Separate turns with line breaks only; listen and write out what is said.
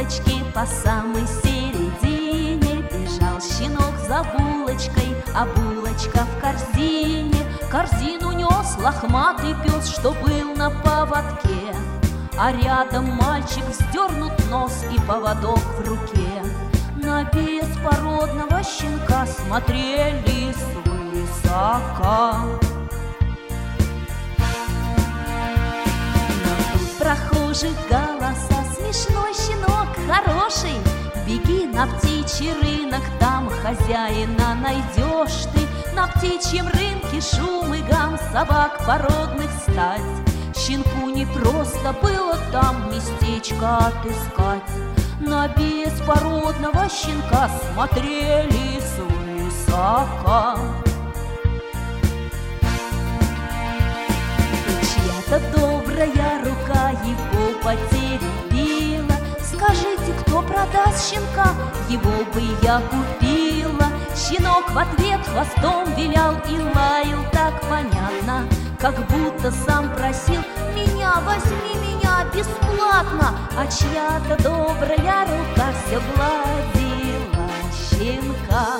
улочке по самой середине бежал щенок за булочкой, а булочка в корзине. Корзину нес лохматый пес, что был на поводке, а рядом мальчик вздернут нос и поводок в руке. На беспородного щенка смотрели свысока. Прохожих голоса: смешной щенок, хороший, беги на птичий рынок, там хозяина найдешь ты. На птичьем рынке шум и гам, собак породных стать. Щенку не просто было там местечко отыскать. На беспородного щенка смотрели свысока. Чья-то добрая рука его потеребила: скажите, кто продаст щенка, его бы я купила. Щенок в ответ хвостом вилял и лаял так понятно, как будто сам просил: меня возьми, меня бесплатно. А чья-то добрая рука все гладила щенка.